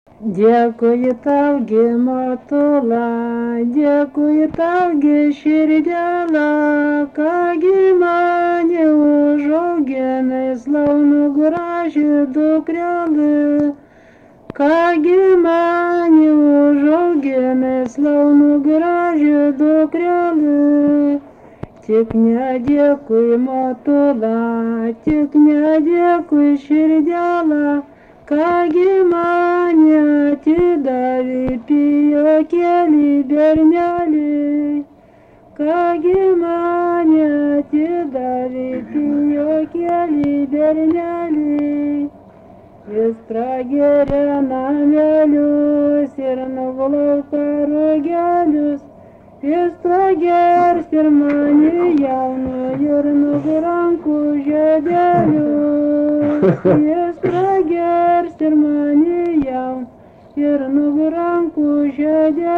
Dėkui tau, Matula, dėkui tau, širdėla, kągi mane užauginai, slaunų gražių dukrelį. Kągi mane užauginai, slaunų gražių dukrelį. Tik nedėkui, Matula, tik nedėkui, širdėla, kągi mane atidavė pijokėlį bernelį. Kągi mane atidavė pijokėlį bernelį. Jis prageria namelius ir nuvalauka rugelius. Jis pragers ir mane jauną ir nugurankų žiedelius. Jis pragers ir mane jauną ir nugurankų žiedelius.